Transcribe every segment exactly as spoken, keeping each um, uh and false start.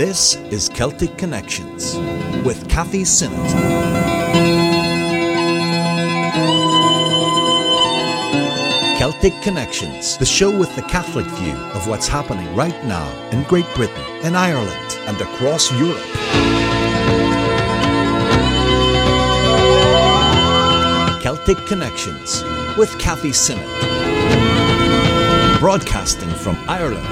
This is Celtic Connections with Kathy Sinnott. Celtic Connections, the show with the Catholic view of what's happening right now in Great Britain, in Ireland, and across Europe. Celtic Connections with Kathy Sinnott. Broadcasting from Ireland.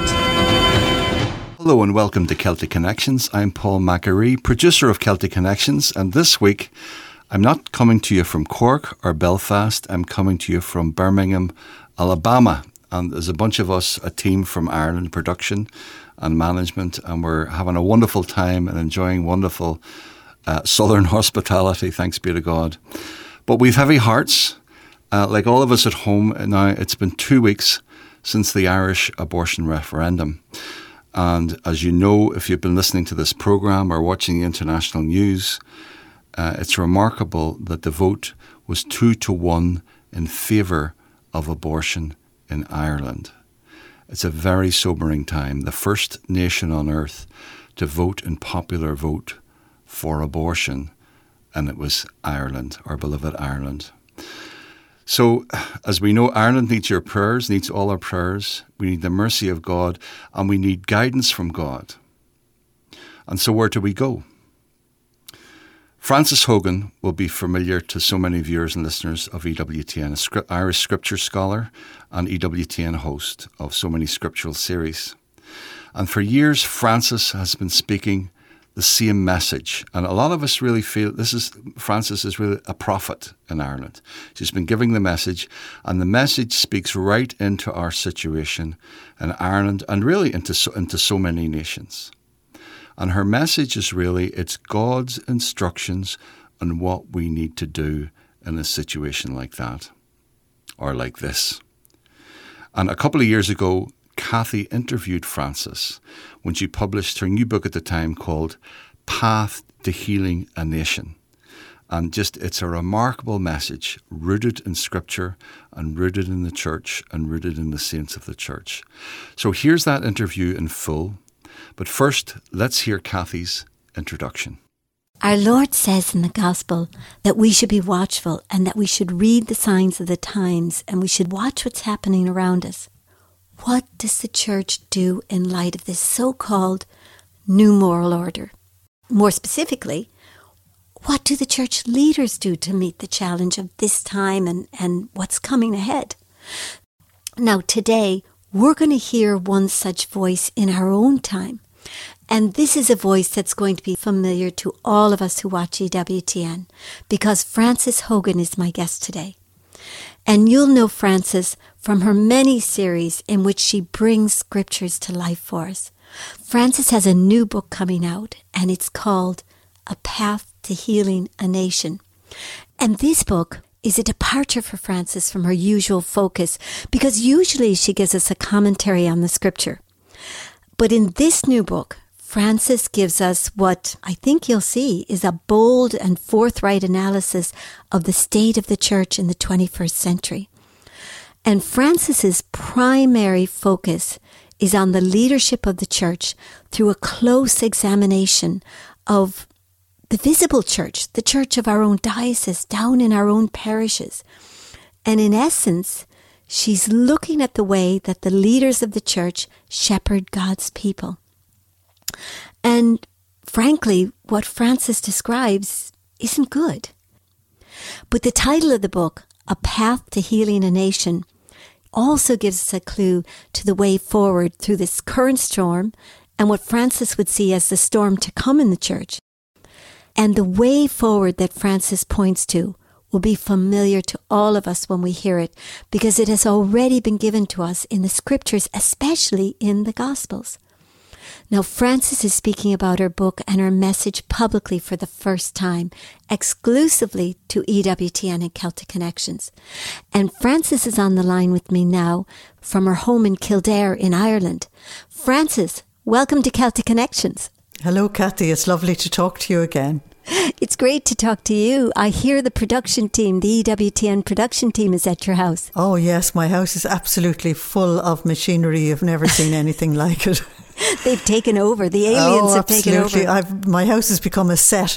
Hello and welcome to Celtic Connections. I'm Paul Macquarie, producer of Celtic Connections, and this week I'm not coming to you from Cork or Belfast. I'm coming to you from Birmingham, Alabama. And there's a bunch of us, a team from Ireland, production and management, and we're having a wonderful time and enjoying wonderful uh, southern hospitality, thanks be to God. But we've heavy hearts, uh, like all of us at home. Now, it's been two weeks since the Irish abortion referendum. And as you know, if you've been listening to this programme or watching the international news, uh, it's remarkable that the vote was two to one in favour of abortion in Ireland. It's a very sobering time. The first nation on earth to vote in popular vote for abortion, and it was Ireland, our beloved Ireland. So, as we know, Ireland needs your prayers, needs all our prayers. We need the mercy of God, and we need guidance from God. And so where do we go? Frances Hogan will be familiar to so many viewers and listeners of E W T N, an Irish scripture scholar and E W T N host of so many scriptural series. And for years, Frances has been speaking the same message. And a lot of us really feel this is, Frances is really a prophet in Ireland. She's been giving the message, and the message speaks right into our situation in Ireland and really into so, into so many nations. And her message is really, it's God's instructions on what we need to do in a situation like that, or like this. And a couple of years ago, Kathy interviewed Frances when she published her new book at the time called Path to Healing a Nation. And just, it's a remarkable message rooted in Scripture and rooted in the church and rooted in the saints of the church. So here's that interview in full. But first, let's hear Kathy's introduction. Our Lord says in the Gospel that we should be watchful and that we should read the signs of the times and we should watch what's happening around us. What does the church do in light of this so-called new moral order? More specifically, what do the church leaders do to meet the challenge of this time and, and what's coming ahead? Now, today, we're going to hear one such voice in our own time. And this is a voice that's going to be familiar to all of us who watch E W T N, because Frances Hogan is my guest today. And you'll know Frances from her many series in which she brings scriptures to life for us. Frances has a new book coming out, and it's called A Path to Healing a Nation. And this book is a departure for Frances from her usual focus, because usually she gives us a commentary on the scripture. But in this new book, Frances gives us what I think you'll see is a bold and forthright analysis of the state of the church in the twenty-first century. And Frances's primary focus is on the leadership of the church through a close examination of the visible church, the church of our own diocese, down in our own parishes. And in essence, she's looking at the way that the leaders of the church shepherd God's people. And frankly, what Frances describes isn't good. But the title of the book, A Path to Healing a Nation, also gives us a clue to the way forward through this current storm and what Frances would see as the storm to come in the church. And the way forward that Frances points to will be familiar to all of us when we hear it, because it has already been given to us in the scriptures, especially in the Gospels. Now, Frances is speaking about her book and her message publicly for the first time, exclusively to E W T N and Celtic Connections. And Frances is on the line with me now from her home in Kildare in Ireland. Frances, welcome to Celtic Connections. Hello, Kathy. It's lovely to talk to you again. It's great to talk to you. I hear the production team, the E W T N production team is at your house. Oh, yes. My house is absolutely full of machinery. You've never seen anything like it. They've taken over. The aliens oh, have taken over. Absolutely. I've, my house has become a set.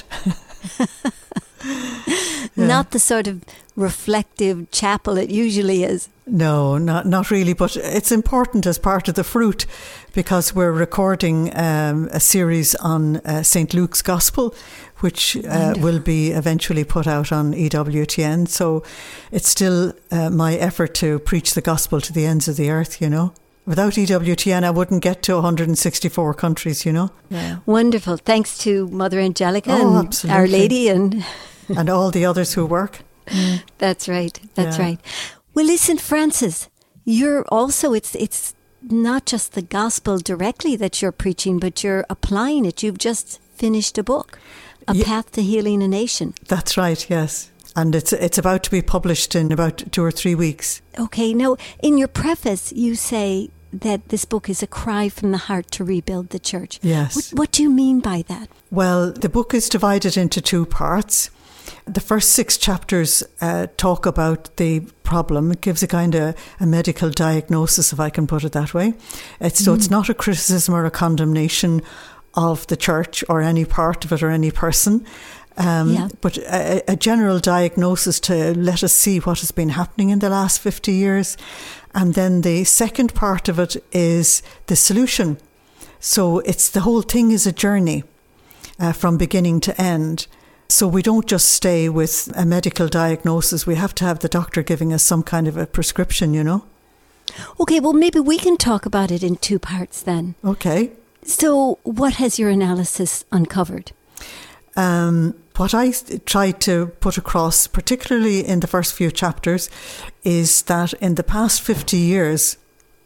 Yeah. Not the sort of reflective chapel it usually is. No, not not really. But it's important as part of the fruit, because we're recording um, a series on uh, Saint Luke's Gospel, which uh, will be eventually put out on E W T N. So it's still uh, my effort to preach the gospel to the ends of the earth, you know. Without E W T N, I wouldn't get to one hundred sixty-four countries, you know. Yeah. Wonderful. Thanks to Mother Angelica oh, and absolutely. Our Lady and... and all the others who work. Mm. That's right. That's yeah. right. Well, listen, Francis, you're also, it's it's not just the gospel directly that you're preaching, but you're applying it. You've just finished a book, A yeah. Path to Healing a Nation. That's right, yes. And it's it's about to be published in about two or three weeks. Okay. Now, in your preface, you say that this book is a cry from the heart to rebuild the church. Yes. What, what do you mean by that? Well, the book is divided into two parts. The first six chapters uh, talk about the problem. It gives a kind of a medical diagnosis, if I can put it that way. It's, mm. So it's not a criticism or a condemnation of the church or any part of it or any person, um, yeah. but a, a general diagnosis to let us see what has been happening in the last fifty years. And then the second part of it is the solution. So it's the whole thing is a journey uh, from beginning to end. So we don't just stay with a medical diagnosis. We have to have the doctor giving us some kind of a prescription, you know. Okay, well, maybe we can talk about it in two parts then. Okay. So what has your analysis uncovered? Um, what I tried to put across, particularly in the first few chapters, is that in the past fifty years,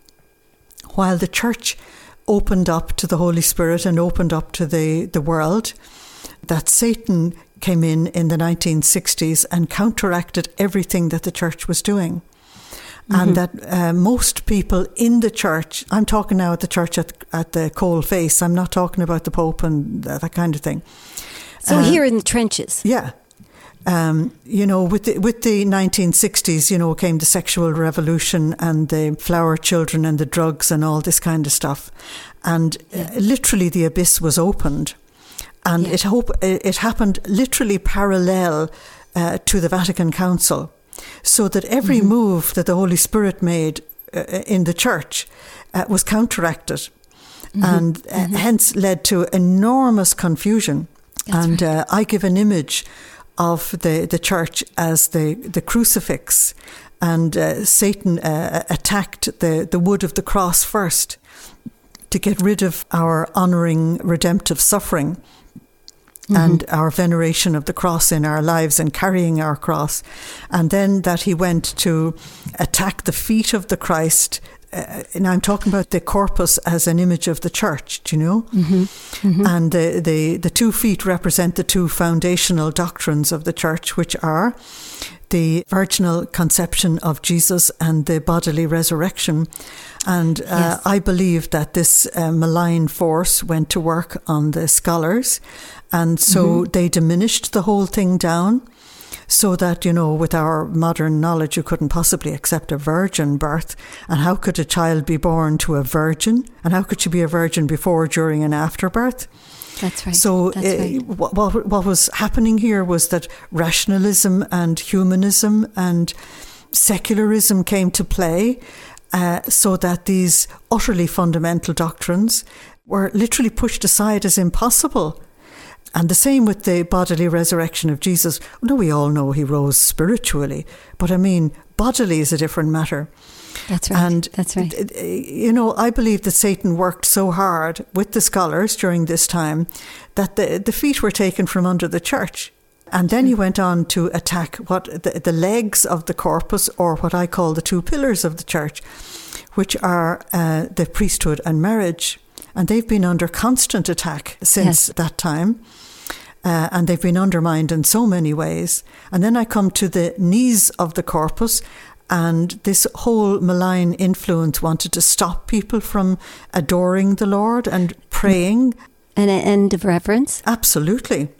while the church opened up to the Holy Spirit and opened up to the, the world, that Satan came in in the nineteen sixties and counteracted everything that the church was doing. Mm-hmm. And that uh, most people in the church, I'm talking now at the church at, at the coal face, I'm not talking about the Pope and that, that kind of thing. So uh, here in the trenches. Yeah. Um, you know, with the, with the nineteen sixties, you know, came the sexual revolution and the flower children and the drugs and all this kind of stuff. And yeah. uh, literally the abyss was opened. And yeah. it, hope, it happened literally parallel uh, to the Vatican Council, so that every mm-hmm. move that the Holy Spirit made uh, in the church uh, was counteracted, mm-hmm. and uh, mm-hmm. hence led to enormous confusion. That's and right. uh, I give an image of the, the church as the, the crucifix, and uh, Satan uh, attacked the, the wood of the cross first to get rid of our honouring redemptive suffering. Mm-hmm. And our veneration of the cross in our lives and carrying our cross. And then that he went to attack the feet of the Christ. Uh, and I'm talking about the corpus as an image of the church, do you know? Mm-hmm. Mm-hmm. And the, the, the two feet represent the two foundational doctrines of the church, which are the virginal conception of Jesus and the bodily resurrection. And uh, yes. I believe that this uh, malign force went to work on the scholars, and so mm-hmm. they diminished the whole thing down, so that, you know, with our modern knowledge, you couldn't possibly accept a virgin birth. And how could a child be born to a virgin? And how could she be a virgin before, during and after birth? That's right. So That's uh, right. what, what was happening here was that rationalism and humanism and secularism came to play, uh, so that these utterly fundamental doctrines were literally pushed aside as impossible. And the same with the bodily resurrection of Jesus. No, we all know he rose spiritually, but I mean, bodily is a different matter. That's right. And, That's right. you know, I believe that Satan worked so hard with the scholars during this time that the, the feet were taken from under the church. And then he went on to attack what the, the legs of the corpus, or what I call the two pillars of the church, which are uh, the priesthood and marriage. And they've been under constant attack since yes. that time. Uh, and they've been undermined in so many ways. And then I come to the knees of the corpus, and this whole malign influence wanted to stop people from adoring the Lord and praying. An end of reverence? Absolutely.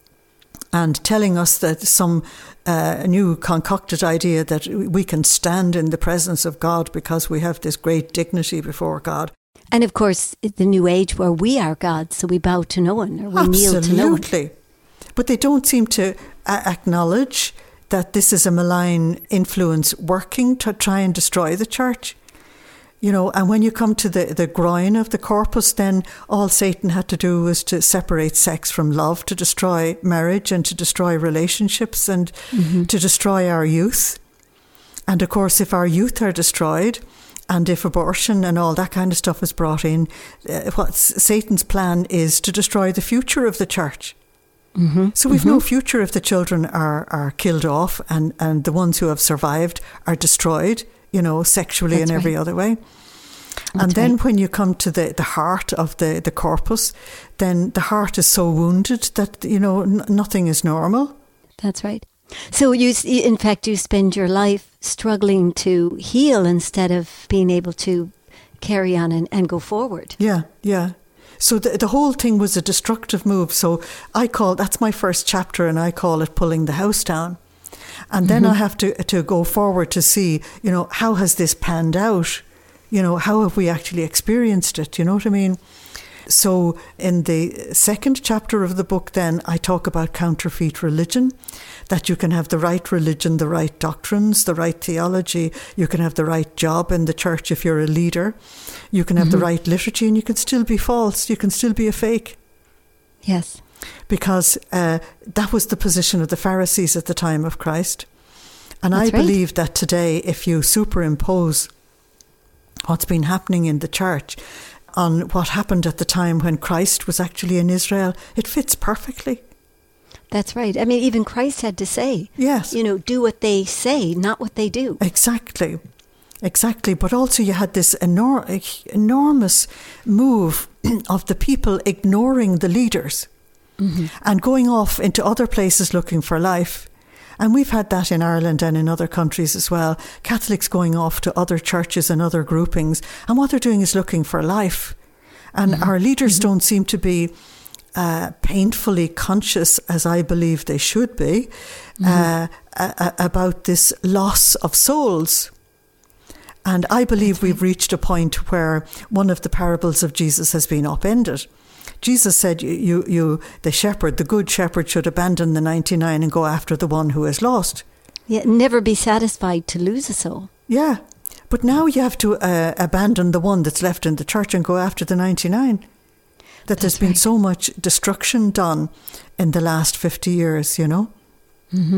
And telling us that some uh, new concocted idea that we can stand in the presence of God because we have this great dignity before God. And of course, the New Age where we are gods, so we bow to no one or we kneel to no one. Absolutely. But they don't seem to uh, acknowledge that this is a malign influence working to try and destroy the church. You know, and when you come to the, the groin of the corpus, then all Satan had to do was to separate sex from love, to destroy marriage and to destroy relationships and mm-hmm. to destroy our youth. And of course, if our youth are destroyed and if abortion and all that kind of stuff is brought in, uh, what Satan's plan is to destroy the future of the church. Mm-hmm. So we've mm-hmm. no future if the children are, are killed off and, and the ones who have survived are destroyed, you know, sexually That's and every right. other way. That's and then right. when you come to the, the heart of the, the corpus, then the heart is so wounded that, you know, n- nothing is normal. That's right. So you, in fact, you spend your life struggling to heal instead of being able to carry on and, and go forward. Yeah, yeah. So the, the whole thing was a destructive move. So I call, that's my first chapter, and I call it Pulling the House Down. And then mm-hmm. I have to, to go forward to see, you know, how has this panned out? You know, how have we actually experienced it? You know what I mean? So in the second chapter of the book, then, I talk about counterfeit religion, that you can have the right religion, the right doctrines, the right theology. You can have the right job in the church if you're a leader. You can have mm-hmm. the right liturgy, and you can still be false. You can still be a fake. Yes. Because uh, that was the position of the Pharisees at the time of Christ. And That's I right. believe that today, if you superimpose what's been happening in the church on what happened at the time when Christ was actually in Israel, it fits perfectly. That's right. I mean, even Christ had to say, yes, you know, do what they say, not what they do. Exactly. Exactly. But also you had this enor- enormous move of the people ignoring the leaders mm-hmm. and going off into other places looking for life. And we've had that in Ireland and in other countries as well. Catholics going off to other churches and other groupings. And what they're doing is looking for life. And mm-hmm. our leaders mm-hmm. don't seem to be uh, painfully conscious, as I believe they should be, mm-hmm. uh, a- a- about this loss of souls. And I believe we've reached a point where one of the parables of Jesus has been upended. Jesus said, you, you, you, the shepherd, the good shepherd, should abandon the ninety-nine and go after the one who is lost. Yeah, never be satisfied to lose a soul. Yeah, but now you have to uh, abandon the one that's left in the church and go after the ninety-nine. That That's there's been right. so much destruction done in the last fifty years, you know. Mm-hmm.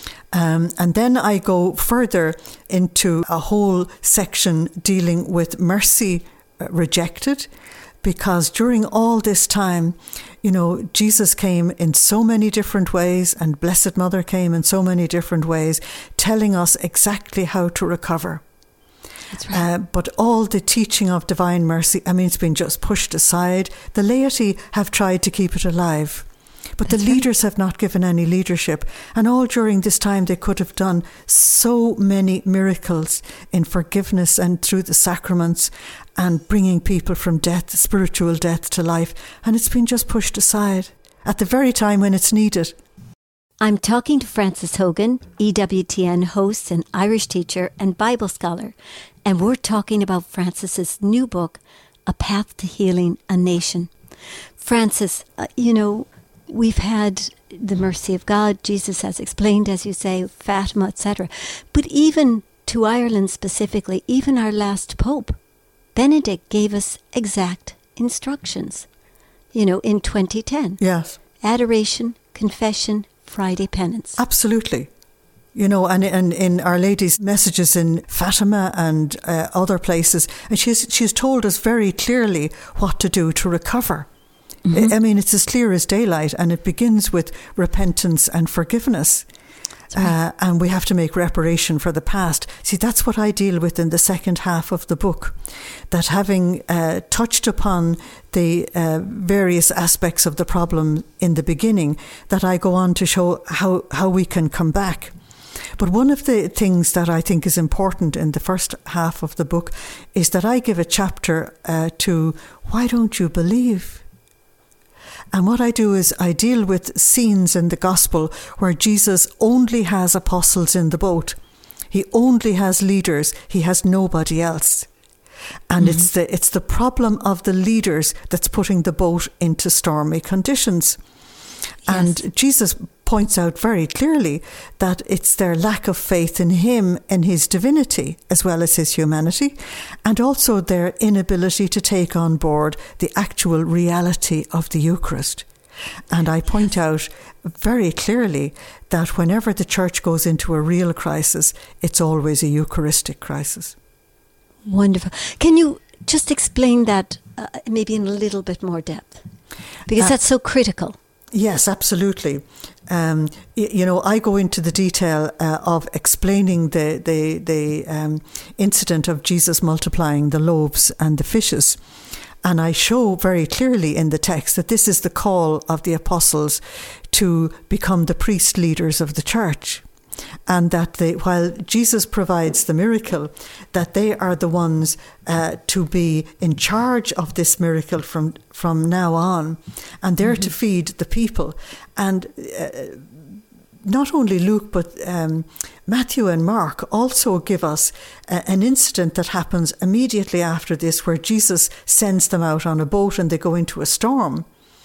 Um, and then I go further into a whole section dealing with mercy rejected. Because during all this time, you know, Jesus came in so many different ways, and Blessed Mother came in so many different ways, telling us exactly how to recover. That's right. Uh, but all the teaching of divine mercy, I mean, it's been just pushed aside. The laity have tried to keep it alive. But That's the leaders right. have not given any leadership. And all during this time, they could have done so many miracles in forgiveness and through the sacraments and bringing people from death, spiritual death, to life. And it's been just pushed aside at the very time when it's needed. I'm talking to Frances Hogan, E W T N host and Irish teacher and Bible scholar. And we're talking about Frances's new book, A Path to Healing a Nation. Frances, uh, you know, we've had the mercy of God, Jesus has explained, as you say, Fatima, et cetera. But even to Ireland specifically, even our last Pope, Benedict, gave us exact instructions, you know, in twenty ten. Yes. Adoration, confession, Friday penance. Absolutely. You know, and, and in Our Lady's messages in Fatima and uh, other places, and she's she's told us very clearly what to do to recover. Mm-hmm. I mean, it's as clear as daylight, and it begins with repentance and forgiveness. Right. Uh, and we have to make reparation for the past. See, that's what I deal with in the second half of the book. That having uh, touched upon the uh, various aspects of the problem in the beginning, that I go on to show how, how we can come back. But one of the things that I think is important in the first half of the book is that I give a chapter uh, to Why Don't You Believe? And what I do is I deal with scenes in the gospel where Jesus only has apostles in the boat. He only has leaders. He has nobody else. And mm-hmm. it's the it's the problem of the leaders that's putting the boat into stormy conditions. Yes. And Jesus points out very clearly that it's their lack of faith in him and his divinity as well as his humanity, and also their inability to take on board the actual reality of the Eucharist. And I point out very clearly that whenever the church goes into a real crisis, it's always a Eucharistic crisis. Wonderful. Can you just explain that uh, maybe in a little bit more depth? Because uh, that's so critical. Yes, absolutely. Um, you, you know, I go into the detail uh, of explaining the the, the um, incident of Jesus multiplying the loaves and the fishes. And I show very clearly in the text that this is the call of the apostles to become the priest leaders of the church. And that they, while Jesus provides the miracle, that they are the ones uh, to be in charge of this miracle from, from now on. And they're mm-hmm. to feed the people. And uh, not only Luke, but um, Matthew and Mark also give us uh, an incident that happens immediately after this, where Jesus sends them out on a boat and they go into a storm.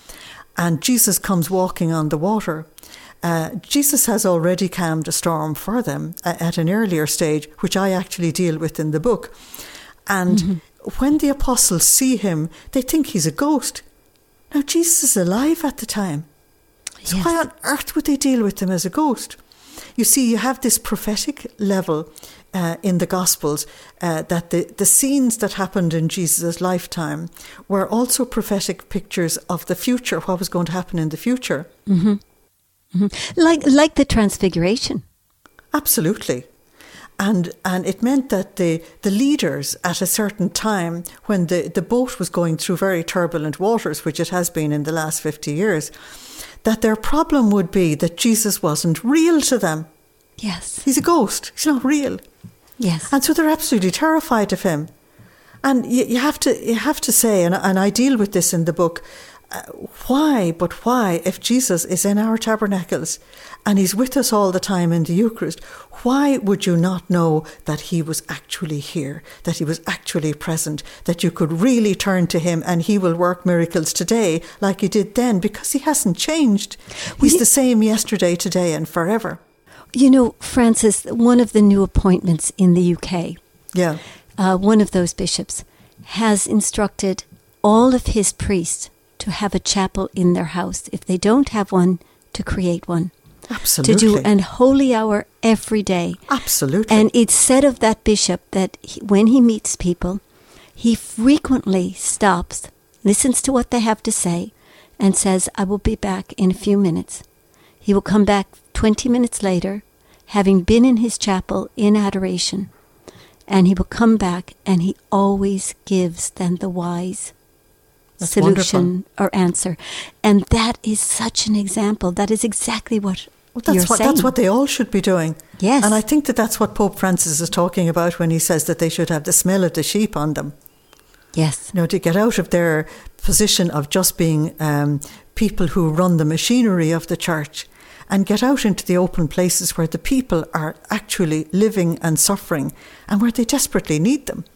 And Jesus comes walking on the water. Uh, Jesus has already calmed a storm for them uh, at an earlier stage, which I actually deal with in the book. And mm-hmm. when the apostles see him, they think he's a ghost. Now, Jesus is alive at the time. So yes. Why on earth would they deal with him as a ghost? You see, you have this prophetic level uh, in the Gospels uh, that the, the scenes that happened in Jesus' lifetime were also prophetic pictures of the future, what was going to happen in the future. Mm-hmm. Mm-hmm. Like like the Transfiguration. Absolutely. And and it meant that the, the leaders at a certain time, when the, the boat was going through very turbulent waters, which it has been in the last fifty years, that their problem would be that Jesus wasn't real to them. Yes. He's a ghost. He's not real. Yes. And so they're absolutely terrified of him. And you, you have to you have to say, and, and I deal with this in the book, uh, why, but why, if Jesus is in our tabernacles and he's with us all the time in the Eucharist, why would you not know that he was actually here, that he was actually present, that you could really turn to him and he will work miracles today like he did then? Because he hasn't changed. He's the same yesterday, today and forever. You know, Francis, one of the new appointments in the U K, yeah, uh, one of those bishops, has instructed all of his priests to have a chapel in their house. If they don't have one, to create one. Absolutely. To do an holy hour every day. Absolutely. And it's said of that bishop that he, when he meets people, he frequently stops, listens to what they have to say, and says, I will be back in a few minutes. He will come back twenty minutes later, having been in his chapel in adoration, and he will come back and he always gives them the wise That's solution wonderful. Or answer. And that is such an example. That is exactly what well, that's you're what, saying. That's what they all should be doing. Yes. And I think that that's what Pope Francis is talking about when he says that they should have the smell of the sheep on them. Yes. You know, to get out of their position of just being um, people who run the machinery of the church and get out into the open places where the people are actually living and suffering and where they desperately need them.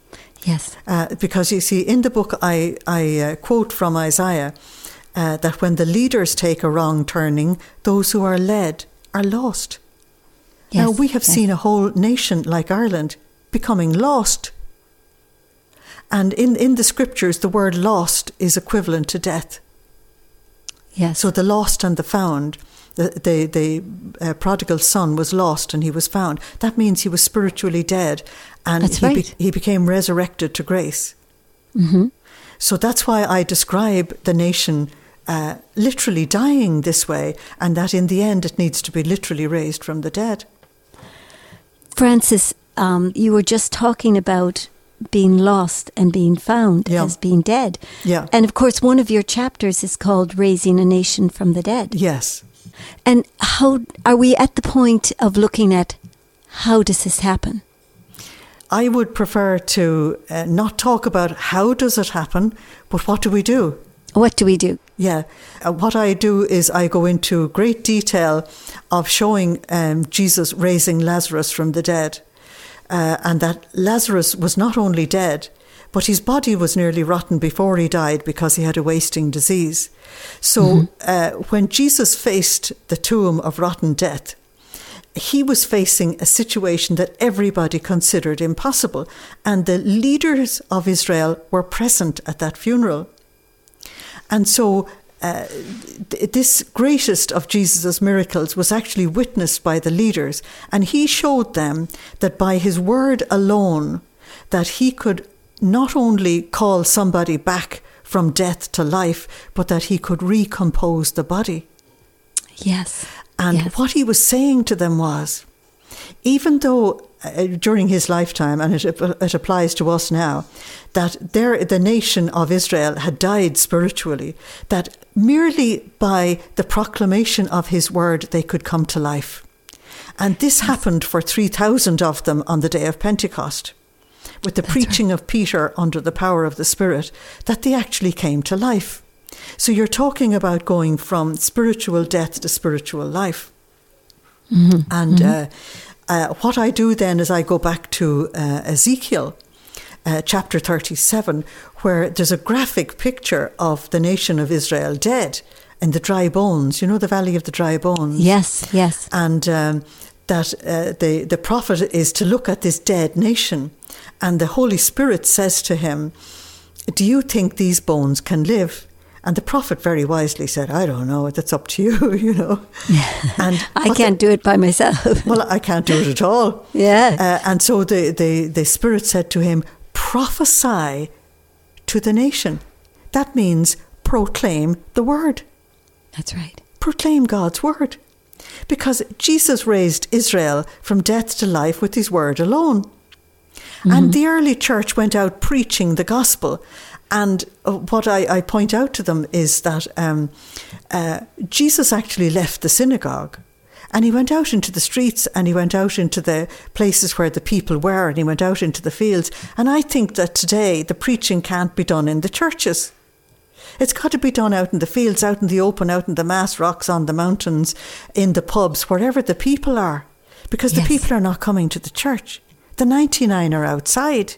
Yes. Uh, because you see, in the book, I, I uh, quote from Isaiah uh, that when the leaders take a wrong turning, those who are led are lost. Yes. Now, we have yes. seen a whole nation like Ireland becoming lost. And in, in the scriptures, the word lost is equivalent to death. Yes. So the lost and the found. The the, the uh, prodigal son was lost and he was found. That means he was spiritually dead, and that's he right. be, he became resurrected to grace. Mm-hmm. So that's why I describe the nation uh, literally dying this way, and that in the end it needs to be literally raised from the dead. Francis, um, you were just talking about being lost and being found yeah. as being dead. Yeah. And of course, one of your chapters is called Raising a Nation from the Dead. Yes. And how are we at the point of looking at how does this happen? I would prefer to uh, not talk about how does it happen, but what do we do? What do we do? Yeah. Uh, what I do is I go into great detail of showing um, Jesus raising Lazarus from the dead. uh, and that Lazarus was not only dead, but his body was nearly rotten before he died because he had a wasting disease. So mm-hmm. uh, when Jesus faced the tomb of rotten death, he was facing a situation that everybody considered impossible. And the leaders of Israel were present at that funeral. And so uh, th- this greatest of Jesus' miracles was actually witnessed by the leaders. And he showed them that by his word alone, that he could not only call somebody back from death to life, but that he could recompose the body. Yes. And yes. what he was saying to them was, even though uh, during his lifetime, and it, it applies to us now, that there, the nation of Israel had died spiritually, that merely by the proclamation of his word they could come to life. And this yes. happened for three thousand of them on the day of Pentecost, with the That's preaching right. of Peter under the power of the Spirit, that they actually came to life. So you're talking about going from spiritual death to spiritual life. Mm-hmm. And mm-hmm. Uh, uh, what I do then is I go back to uh, Ezekiel uh, chapter thirty-seven, where there's a graphic picture of the nation of Israel dead in the dry bones. You know, the valley of the dry bones? Yes, yes. And um, that uh, the, the prophet is to look at this dead nation, and the Holy Spirit says to him, do you think these bones can live? And the prophet very wisely said, I don't know, that's up to you, you know. And I can't the, do it by myself. Well, I can't do it at all. Yeah. Uh, and so the, the, the Spirit said to him, prophesy to the nation. That means proclaim the word. That's right. Proclaim God's word. Because Jesus raised Israel from death to life with his word alone. Mm-hmm. And the early church went out preaching the gospel. And what I, I point out to them is that um, uh, Jesus actually left the synagogue, and he went out into the streets, and he went out into the places where the people were, and he went out into the fields. And I think that today the preaching can't be done in the churches. It's got to be done out in the fields, out in the open, out in the mass rocks, on the mountains, in the pubs, wherever the people are. Because yes. the people are not coming to the church. The ninety-nine are outside.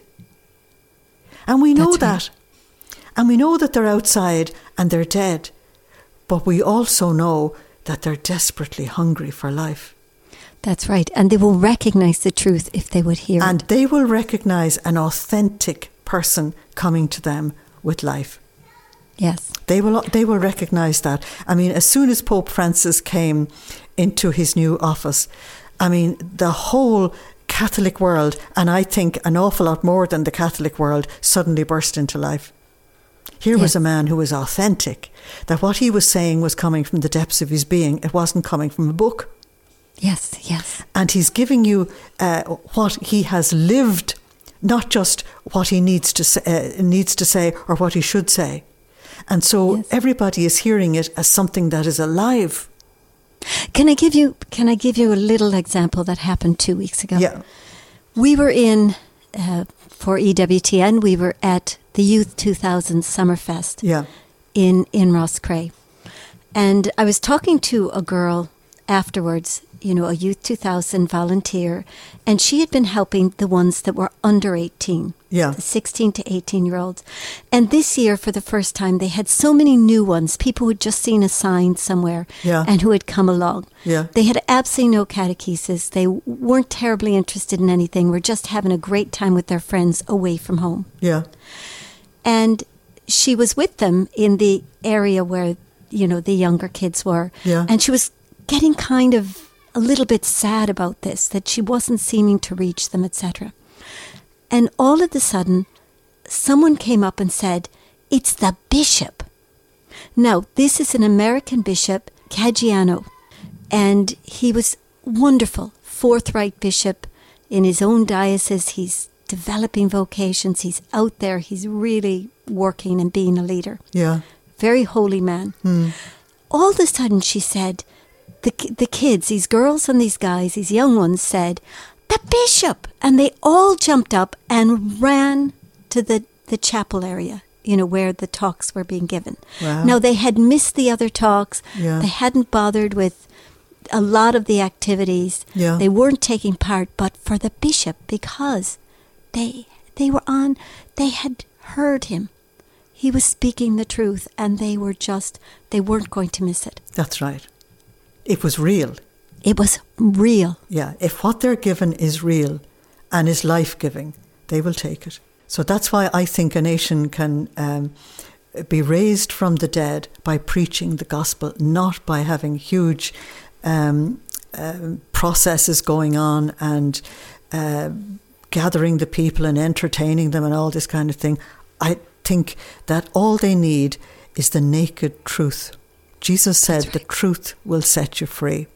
And we know That's that. Right. And we know that they're outside and they're dead. But we also know that they're desperately hungry for life. That's right. And they will recognize the truth if they would hear and it. And they will recognize an authentic person coming to them with life. Yes. They will they will recognize that. I mean, as soon as Pope Francis came into his new office, I mean, the whole Catholic world, and I think an awful lot more than the Catholic world, suddenly burst into life. Here yes. was a man who was authentic, that what he was saying was coming from the depths of his being. It wasn't coming from a book. Yes, yes. And he's giving you uh, what he has lived, not just what he needs to say, uh, needs to say or what he should say. And so yes. everybody is hearing it as something that is alive. Can I give you Can I give you a little example that happened two weeks ago? Yeah. We were in, uh, for E W T N, we were at the Youth two thousand Summerfest yeah. in, in Rosscray. And I was talking to a girl afterwards, you know, a Youth two thousand volunteer, and she had been helping the ones that were under eighteen, yeah. the sixteen to eighteen-year-olds. And this year, for the first time, they had so many new ones, people who had just seen a sign somewhere yeah. and who had come along. Yeah. They had absolutely no catechesis. They weren't terribly interested in anything, were just having a great time with their friends away from home. Yeah. And she was with them in the area where, you know, the younger kids were. Yeah. And she was getting kind of a little bit sad about this, that she wasn't seeming to reach them, et cetera. And all of a sudden, someone came up and said, it's the bishop. Now, this is an American bishop, Caggiano, and he was wonderful, forthright bishop in his own diocese. He's developing vocations. He's out there. He's really working and being a leader. Yeah. Very holy man. Hmm. All of a sudden, she said, the the kids, these girls and these guys, these young ones said, the bishop! And they all jumped up and ran to the, the chapel area, you know, where the talks were being given. Wow. Now, they had missed the other talks. Yeah. They hadn't bothered with a lot of the activities. Yeah. They weren't taking part, but for the bishop, because they they were on, they had heard him. He was speaking the truth, and they were just, they weren't going to miss it. That's right. It was real. It was real. Yeah, if what they're given is real and is life-giving, they will take it. So that's why I think a nation can um, be raised from the dead by preaching the gospel, not by having huge um, uh, processes going on and uh, gathering the people and entertaining them and all this kind of thing. I think that all they need is the naked truth. Jesus said, right, the truth will set you free.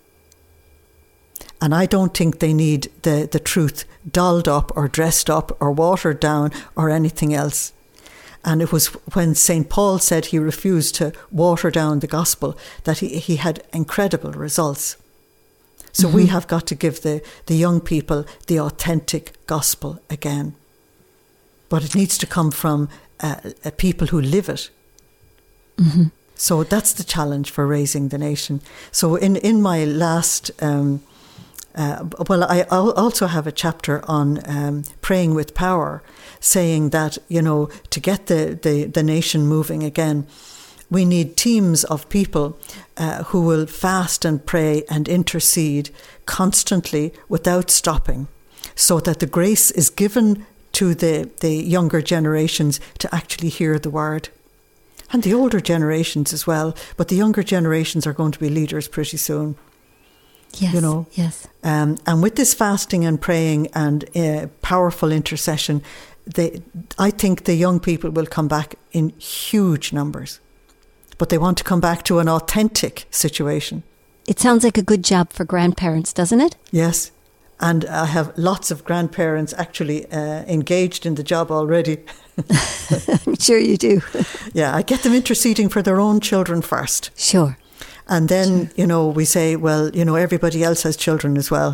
And I don't think they need the, the truth dolled up or dressed up or watered down or anything else. And it was when Saint Paul said he refused to water down the gospel that he, he had incredible results. So mm-hmm. we have got to give the, the young people the authentic gospel again. But it needs to come from uh, uh, people who live it. Mm-hmm. So that's the challenge for raising the nation. So in, in my last... Um, Uh, well, I also have a chapter on um, praying with power, saying that, you know, to get the, the, the nation moving again, we need teams of people uh, who will fast and pray and intercede constantly without stopping, so that the grace is given to the, the younger generations to actually hear the word. And the older generations as well, but the younger generations are going to be leaders pretty soon. Yes, you know, yes. Um, and with this fasting and praying and uh, powerful intercession, they, I think the young people will come back in huge numbers. But they want to come back to an authentic situation. It sounds like a good job for grandparents, doesn't it? Yes. And I have lots of grandparents actually uh, engaged in the job already. I'm sure you do. Yeah, I get them interceding for their own children first. Sure. And then, sure. you know, we say, well, you know, everybody else has children as well.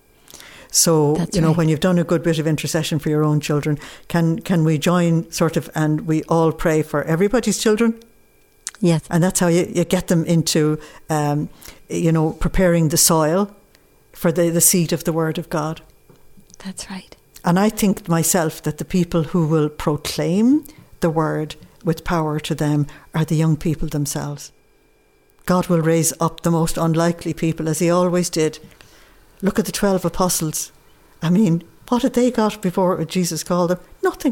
So, That's you know, right. when you've done a good bit of intercession for your own children, can can we join sort of and we all pray for everybody's children? Yes. And that's how you, you get them into, um, you know, preparing the soil for the, the seed of the Word of God. That's right. And I think myself that the people who will proclaim the Word with power to them are the young people themselves. God will raise up the most unlikely people, as he always did. Look at the twelve apostles. I mean, what had they got before Jesus called them? Nothing.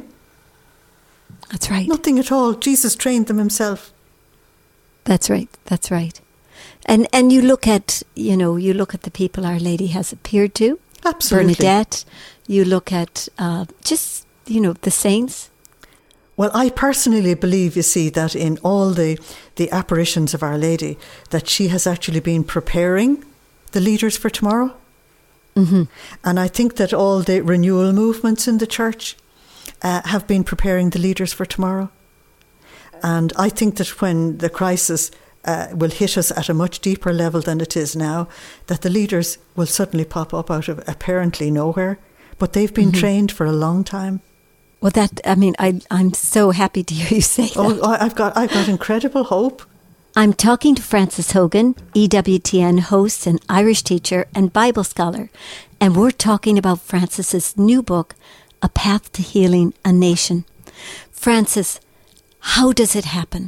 That's right. Nothing at all. Jesus trained them himself. That's right. That's right. And and you look at, you know, you look at the people Our Lady has appeared to. Absolutely. Bernadette. You look at uh, just, you know, the saints. Well, I personally believe, you see, that in all the, the apparitions of Our Lady, that she has actually been preparing the leaders for tomorrow. Mm-hmm. And I think that all the renewal movements in the church uh, have been preparing the leaders for tomorrow. And I think that when the crisis uh, will hit us at a much deeper level than it is now, that the leaders will suddenly pop up out of apparently nowhere. But they've been mm-hmm. trained for a long time. Well, that, I mean, I, I'm so happy to hear you say that. Oh, I've got, I've got incredible hope. I'm talking to Frances Hogan, E W T N host and Irish teacher and Bible scholar. And we're talking about Frances's new book, A Path to Healing a Nation. Frances, how does it happen?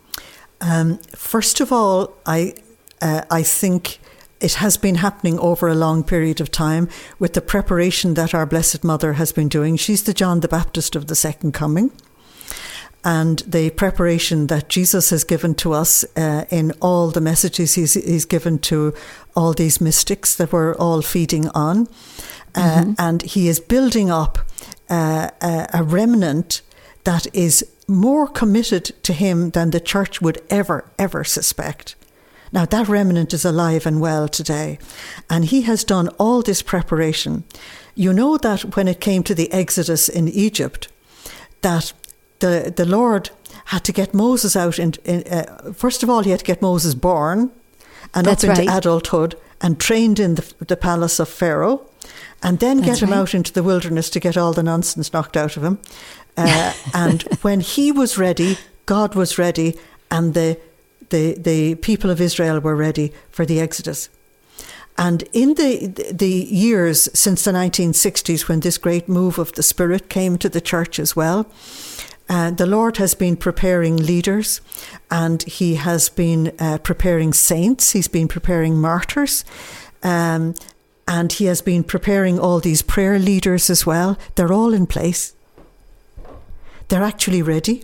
Um, first of all, I, uh, I think it has been happening over a long period of time with the preparation that our Blessed Mother has been doing. She's the John the Baptist of the Second Coming. And the preparation that Jesus has given to us uh, in all the messages he's, he's given to all these mystics that we're all feeding on. Uh, mm-hmm. And he is building up uh, a, a remnant that is more committed to him than the church would ever, ever suspect. Now, that remnant is alive and well today, and he has done all this preparation. You know that when it came to the Exodus in Egypt, that the the Lord had to get Moses out. In, in, uh, first of all, he had to get Moses born and That's up into right. adulthood and trained in the, the palace of Pharaoh, and then That's get him right. out into the wilderness to get all the nonsense knocked out of him. Uh, and when he was ready, God was ready, and the The, the people of Israel were ready for the Exodus. And in the the years since the nineteen sixties, when this great move of the Spirit came to the church as well, uh, the Lord has been preparing leaders, and He has been uh, preparing saints. He's been preparing martyrs, um, and He has been preparing all these prayer leaders as well. They're all in place. They're actually ready.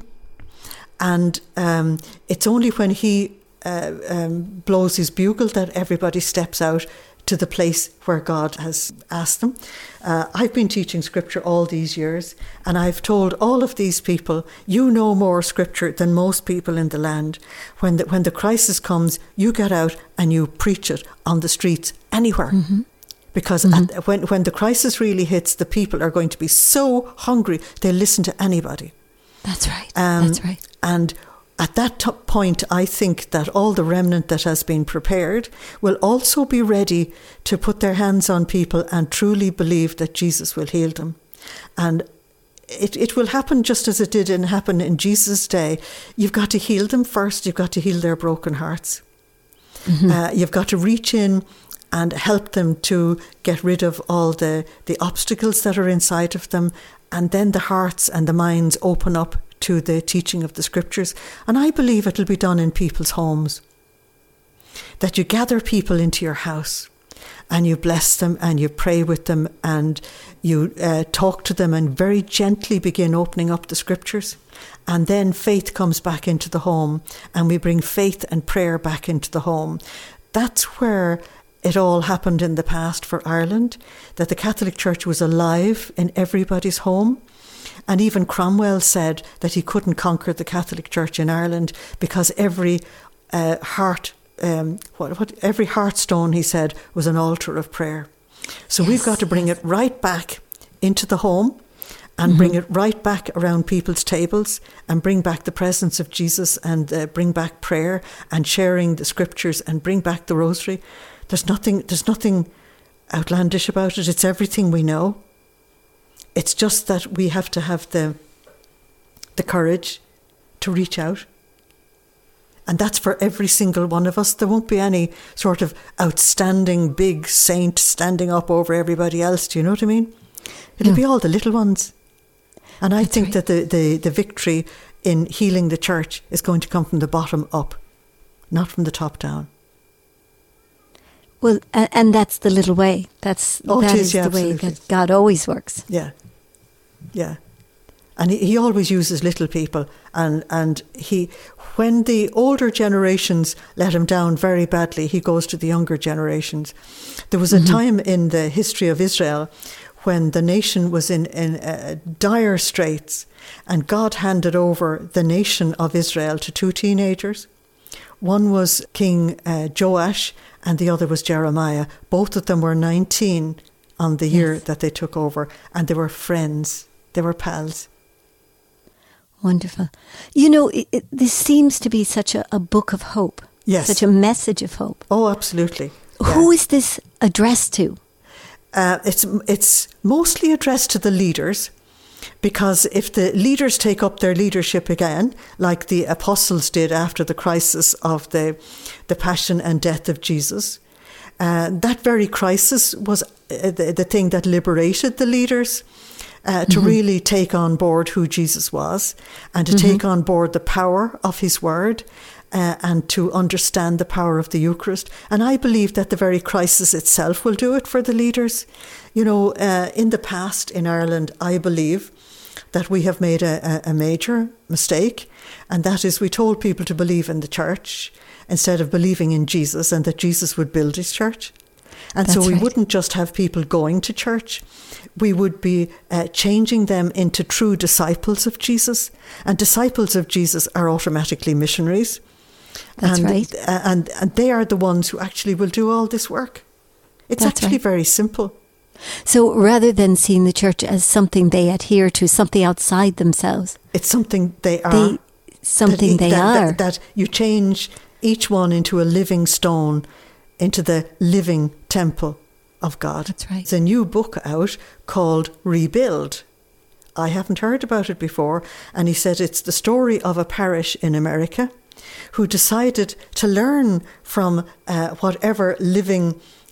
And um, it's only when He uh, um, blows His bugle that everybody steps out to the place where God has asked them. Uh, I've been teaching Scripture all these years, and I've told all of these people, you know more Scripture than most people in the land. When the, when the crisis comes, you get out and you preach it on the streets anywhere. Mm-hmm. Because mm-hmm. At, when, when the crisis really hits, the people are going to be so hungry, they'll listen to anybody. That's right. Um, That's right. And at that t- point, I think that all the remnant that has been prepared will also be ready to put their hands on people and truly believe that Jesus will heal them. And it, it will happen just as it did and happen in Jesus' day. You've got to heal them first. You've got to heal their broken hearts. Mm-hmm. Uh, you've got to reach in and help them to get rid of all the, the obstacles that are inside of them. And then the hearts and the minds open up to the teaching of the Scriptures. And I believe it'll be done in people's homes. That you gather people into your house and you bless them and you pray with them and you uh, talk to them and very gently begin opening up the Scriptures. And then faith comes back into the home and we bring faith and prayer back into the home. That's where it all happened in the past for Ireland, that the Catholic Church was alive in everybody's home. And even Cromwell said that he couldn't conquer the Catholic Church in Ireland because every uh, heart, um, what, what, every heartstone, he said, was an altar of prayer. So yes, we've got to bring yes. it right back into the home and mm-hmm. bring it right back around people's tables and bring back the presence of Jesus and uh, bring back prayer and sharing the Scriptures and bring back the rosary. There's nothing, there's nothing outlandish about it. It's everything we know. It's just that we have to have the the courage to reach out. And that's for every single one of us. There won't be any sort of outstanding big saint standing up over everybody else. Do you know what I mean? It'll no. be all the little ones. And I that's think right. that the, the, the victory in healing the church is going to come from the bottom up, not from the top down. Well, and that's the little way. That's oh, that is, is yeah, the absolutely. way that God always works. Yeah, yeah, and he, he always uses little people. And and he, when the older generations let him down very badly, he goes to the younger generations. There was a mm-hmm. time in the history of Israel when the nation was in in uh, dire straits, and God handed over the nation of Israel to two teenagers. One was King uh, Joash and the other was Jeremiah. Both of them were nineteen on the year yes. that they took over, and they were friends. They were pals. Wonderful. You know, it, it, this seems to be such a, a book of hope. Yes. Such a message of hope. Oh, absolutely. Who yeah. is this addressed to? Uh, it's it's mostly addressed to the leaders. Because if the leaders take up their leadership again, like the apostles did after the crisis of the the passion and death of Jesus, uh, that very crisis was uh, the, the thing that liberated the leaders uh, to mm-hmm. really take on board who Jesus was and to mm-hmm. take on board the power of his word uh, and to understand the power of the Eucharist. And I believe that the very crisis itself will do it for the leaders. You know, uh, in the past in Ireland, I believe that we have made a, a major mistake, and that is we told people to believe in the church instead of believing in Jesus and that Jesus would build his church. And That's so we right. wouldn't just have people going to church, we would be uh, changing them into true disciples of Jesus. And disciples of Jesus are automatically missionaries. That's and, right. Uh, and, and they are the ones who actually will do all this work. It's That's actually right. very simple. So rather than seeing the church as something they adhere to, something outside themselves, it's something they are. They, something that, they that, are. That, that you change each one into a living stone, into the living temple of God. That's right. There's a new book out called Rebuild. I haven't heard about it before. And he said it's the story of a parish in America who decided to learn from uh, whatever living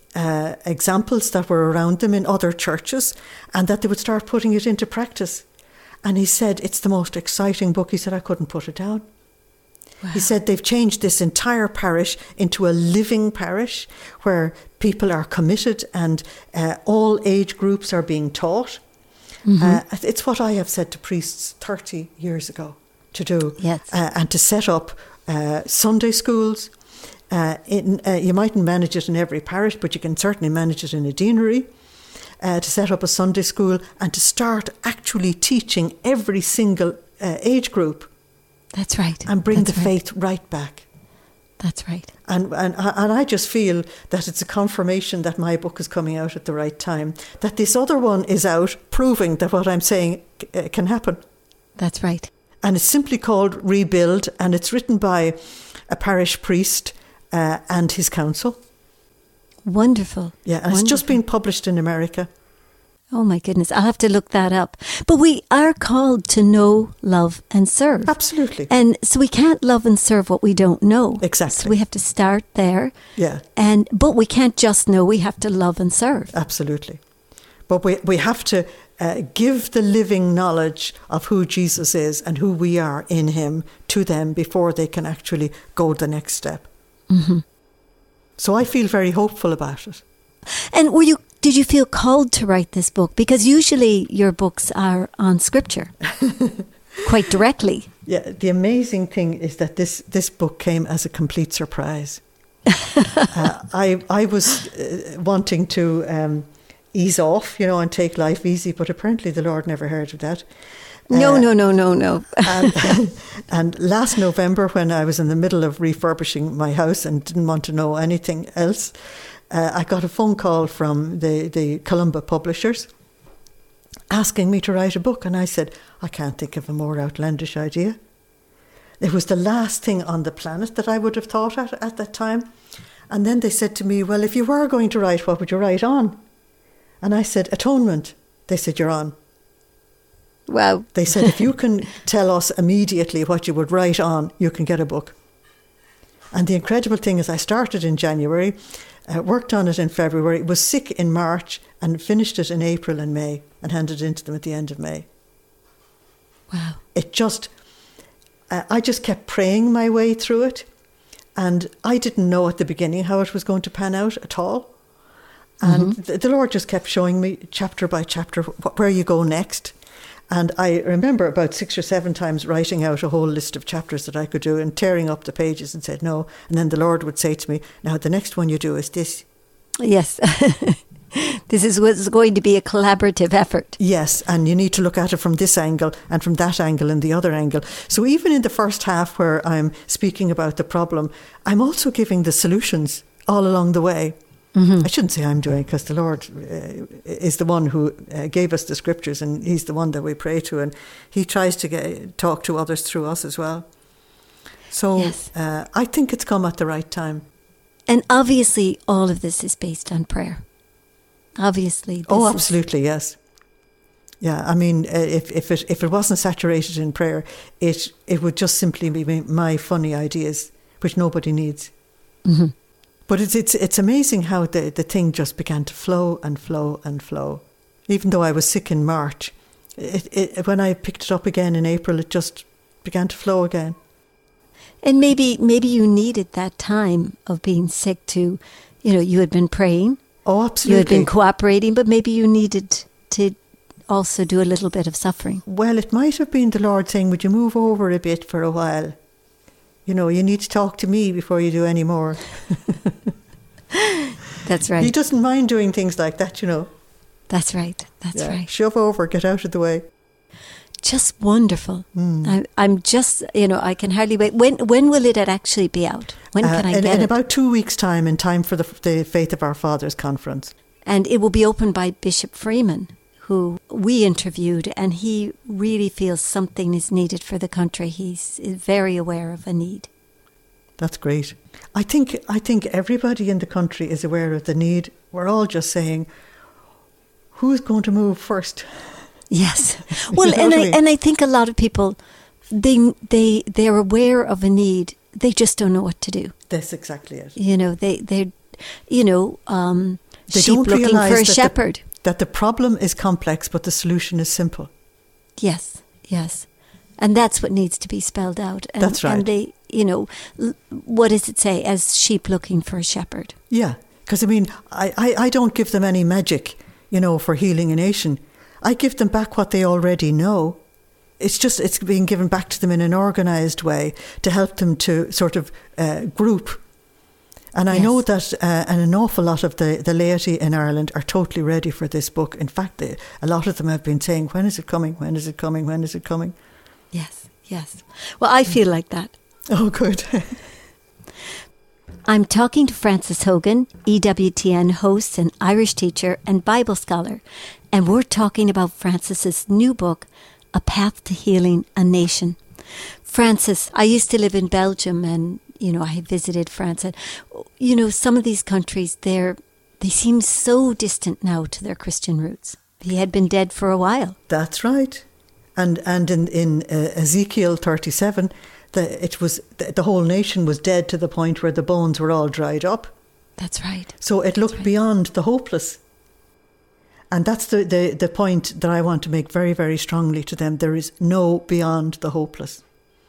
uh, examples that were around them in other churches, and that they would start putting it into practice. And he said, it's the most exciting book. He said, I couldn't put it down. Wow. He said they've changed this entire parish into a living parish where people are committed and uh, all age groups are being taught. Mm-hmm. Uh, it's what I have said to priests thirty years ago to do. Yes. Uh, and to set up uh, Sunday schools. Uh, in, uh, you mightn't manage it in every parish, but you can certainly manage it in a deanery. Uh, to set up a Sunday school and to start actually teaching every single uh, age group. That's right. And bring That's the right. faith right back. That's right. And, and and I just feel that it's a confirmation that my book is coming out at the right time, that this other one is out proving that what I'm saying uh, can happen. That's right. And it's simply called Rebuild, and it's written by a parish priest uh, and his council. Wonderful. Yeah, and Wonderful. It's just been published in America. Oh my goodness, I'll have to look that up. But we are called to know, love and serve. Absolutely. And so we can't love and serve what we don't know. Exactly. So we have to start there. Yeah. And but we can't just know, we have to love and serve. Absolutely. But we, we have to uh, give the living knowledge of who Jesus is and who we are in him to them before they can actually go the next step. Mm-hmm. So I feel very hopeful about it. And were you? Did you feel called to write this book? Because usually your books are on scripture, quite directly. Yeah, the amazing thing is that this, this book came as a complete surprise. uh, I I was uh, wanting to um, ease off, you know, and take life easy, but apparently the Lord never heard of that. No, uh, no, no, no, no. and, and last November, when I was in the middle of refurbishing my house and didn't want to know anything else, uh, I got a phone call from the, the Columba publishers asking me to write a book. And I said, I can't think of a more outlandish idea. It was the last thing on the planet that I would have thought at at that time. And then they said to me, well, if you were going to write, what would you write on? And I said, atonement. They said, you're on. Wow. They said, if you can tell us immediately what you would write on, you can get a book. And the incredible thing is I started in January, uh, worked on it in February, was sick in March and finished it in April and May and handed it in to them at the end of May. Wow. It just, uh, I just kept praying my way through it. And I didn't know at the beginning how it was going to pan out at all. And mm-hmm. the, the Lord just kept showing me chapter by chapter wh- where you go next. And I remember about six or seven times writing out a whole list of chapters that I could do and tearing up the pages and said no. And then the Lord would say to me, now the next one you do is this. Yes. This is what's going to be a collaborative effort. Yes, and you need to look at it from this angle and from that angle and the other angle. So even in the first half where I'm speaking about the problem, I'm also giving the solutions all along the way. Mm-hmm. I shouldn't say I'm doing, because the Lord uh, is the one who uh, gave us the scriptures, and he's the one that we pray to, and he tries to get, talk to others through us as well. So yes. uh, I think it's come at the right time. And obviously all of this is based on prayer. Obviously. This oh, absolutely, is... yes. Yeah, I mean, uh, if if it if it wasn't saturated in prayer, it it would just simply be my funny ideas, which nobody needs. Mm-hmm. But it's it's it's amazing how the, the thing just began to flow and flow and flow. Even though I was sick in March, it, it, when I picked it up again in April, it just began to flow again. And maybe maybe you needed that time of being sick to, you know, you had been praying. Oh, absolutely. You had been cooperating, but maybe you needed to also do a little bit of suffering. Well, it might have been the Lord saying, would you move over a bit for a while? You know, you need to talk to me before you do any more. That's right. He doesn't mind doing things like that, you know. That's right. That's yeah. right. Shove over, get out of the way. Just wonderful. Mm. I, I'm just, you know, I can hardly wait. When when will it actually be out? When uh, can I in, get in it? In about two weeks' time, in time for the, the Faith of Our Fathers conference. And it will be opened by Bishop Freeman, who we interviewed, and he really feels something is needed for the country. He's very aware of a need. That's great. I think I think everybody in the country is aware of the need. We're all just saying, who's going to move first? Yes. Well, and I, I mean? and I think a lot of people, they they they're aware of a need. They just don't know what to do. That's exactly it. You know, they they you know, um, they sheep don't looking for a that shepherd. The, that the problem is complex, but the solution is simple. Yes, yes. And that's what needs to be spelled out. And, that's right. And they, you know, what does it say? As sheep looking for a shepherd. Yeah, because I mean, I, I, I don't give them any magic, you know, for healing a nation. I give them back what they already know. It's just, it's being given back to them in an organised way to help them to sort of uh, group. And I yes. know that uh, an awful lot of the, the laity in Ireland are totally ready for this book. In fact, they, a lot of them have been saying, when is it coming? When is it coming? When is it coming? Yes, yes. Well, I feel like that. Oh, good. I'm talking to Frances Hogan, E W T N host and Irish teacher and Bible scholar, and we're talking about Frances's new book, A Path to Healing a Nation. Frances, I used to live in Belgium, and you know I visited France, and you know some of these countries, they're they seem so distant now to their Christian roots. He had been dead for a while. That's right. And and in in uh, Ezekiel thirty-seven, the it was the, the whole nation was dead to the point where the bones were all dried up. That's right. So it looked right. beyond the hopeless. And that's the, the, the point that I want to make very, very strongly to them. There is no beyond the hopeless.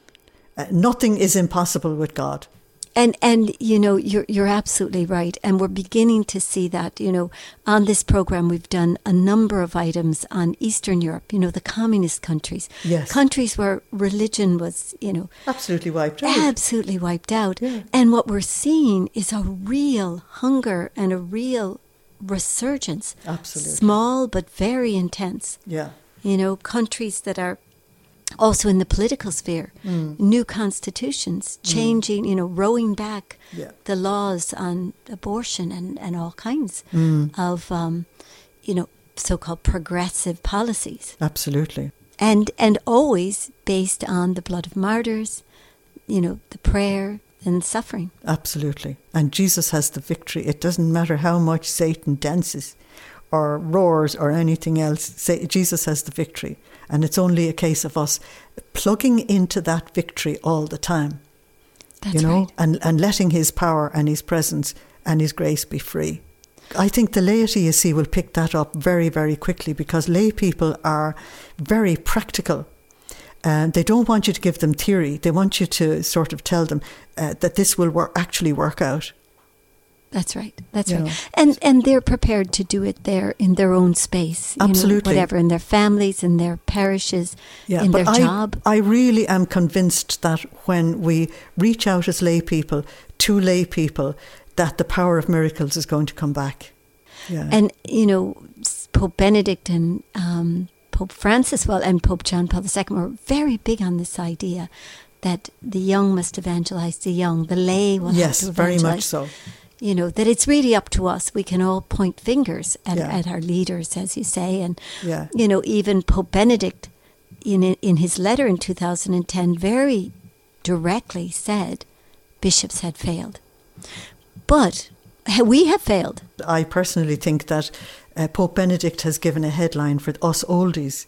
Uh, nothing is impossible with God. And, and you know, you're you're absolutely right. And we're beginning to see that, you know, on this program, we've done a number of items on Eastern Europe, you know, the communist countries. Yes. Countries where religion was, you know, absolutely wiped out. Absolutely wiped out. Yeah. And what we're seeing is a real hunger and a real resurgence. Absolutely. Small, but very intense. Yeah. You know, countries that are also in the political sphere, mm. new constitutions, changing, mm. you know, rowing back yeah. the laws on abortion and, and all kinds mm. of, um, you know, so-called progressive policies. Absolutely. And and always based on the blood of martyrs, you know, the prayer and suffering. Absolutely. And Jesus has the victory. It doesn't matter how much Satan dances or roars or anything else. Say, Jesus has the victory. And it's only a case of us plugging into that victory all the time. That's you know, right. and, and letting his power and his presence and his grace be free. I think the laity, you see, will pick that up very, very quickly because lay people are very practical. And they don't want you to give them theory. They want you to sort of tell them uh, that this will work, actually work out. That's right. That's you right. know. And and they're prepared to do it there in their own space. You Absolutely. know, whatever, in their families, in their parishes, yeah, in but their I, job. I really am convinced that when we reach out as lay people to lay people, that the power of miracles is going to come back. Yeah. And, you know, Pope Benedict and um, Pope Francis, well, and Pope John Paul the Second were very big on this idea that the young must evangelize the young, the lay will yes, have to evangelize. Yes, very much so. You know, that it's really up to us. We can all point fingers at, yeah. at our leaders, as you say. And, yeah. you know, even Pope Benedict, in in his letter in two thousand ten, very directly said bishops had failed. But we have failed. I personally think that uh, Pope Benedict has given a headline for us oldies,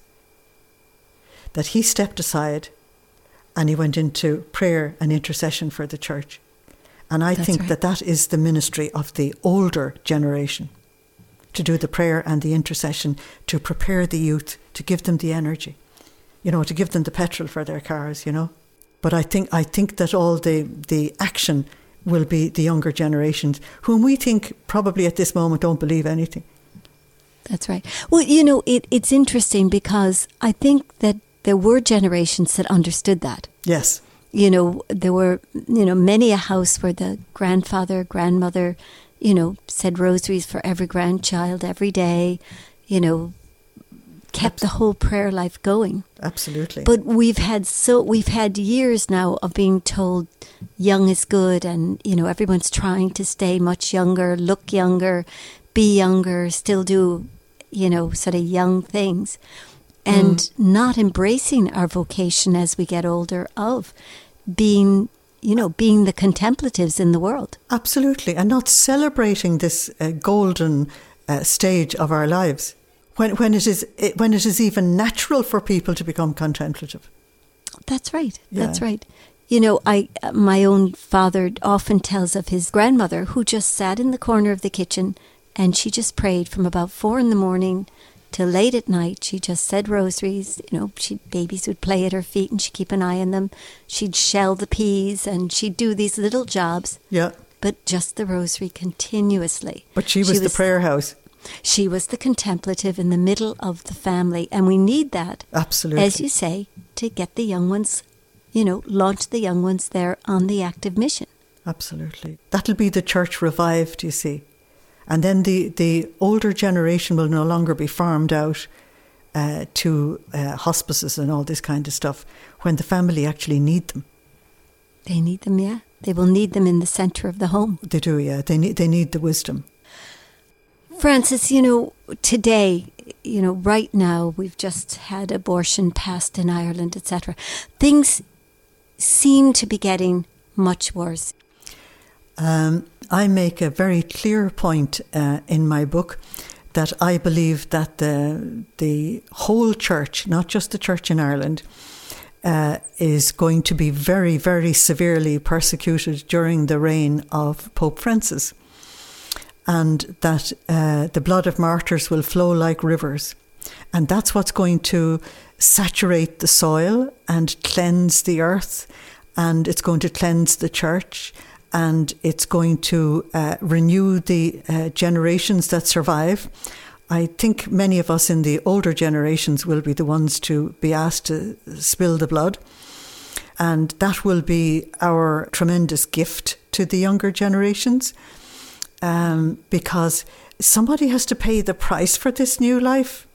that he stepped aside and he went into prayer and intercession for the church. And I That's think right. that that is the ministry of the older generation, to do the prayer and the intercession, to prepare the youth, to give them the energy, you know, to give them the petrol for their cars, you know. But I think I think that all the, the action will be the younger generations, whom we think probably at this moment don't believe anything. That's right. Well, you know, it, it's interesting because I think that there were generations that understood that. Yes. You know, there were, you know, many a house where the grandfather, grandmother, you know, said rosaries for every grandchild every day, you know, kept the whole prayer life going. Absolutely. But we've had so we've had years now of being told young is good, and you know everyone's trying to stay much younger, look younger, be younger, still do, you know, sort of young things, and mm. not embracing our vocation as we get older of being, you know, being the contemplatives in the world. Absolutely, and not celebrating this uh, golden uh, stage of our lives. When when it is it, when it is even natural for people to become contemplative. That's right. Yeah. That's right. You know, I my own father often tells of his grandmother who just sat in the corner of the kitchen and she just prayed from about four in the morning till late at night. She just said rosaries. You know, she babies would play at her feet and she'd keep an eye on them. She'd shell the peas and she'd do these little jobs. Yeah. But just the rosary continuously. But she was, she was the prayer house. She was the contemplative in the middle of the family. And we need that. Absolutely. As you say, to get the young ones, you know, launch the young ones there on the active mission. Absolutely. That'll be the church revived, you see. And then the, the older generation will no longer be farmed out uh, to uh, hospices and all this kind of stuff when the family actually need them. They need them, yeah. They will need them in the centre of the home. They do, yeah. They need, they need the wisdom. Frances, you know, today, you know, right now, we've just had abortion passed in Ireland, et cetera. Things seem to be getting much worse. Um, I make a very clear point uh, in my book that I believe that the the whole church, not just the church in Ireland, uh, is going to be very, very severely persecuted during the reign of Pope Francis, and that uh, the blood of martyrs will flow like rivers, and that's what's going to saturate the soil and cleanse the earth, and it's going to cleanse the church, and it's going to uh, renew the uh, generations that survive. I think many of us in the older generations will be the ones to be asked to spill the blood, and that will be our tremendous gift to the younger generations, um, because somebody has to pay the price for this new life.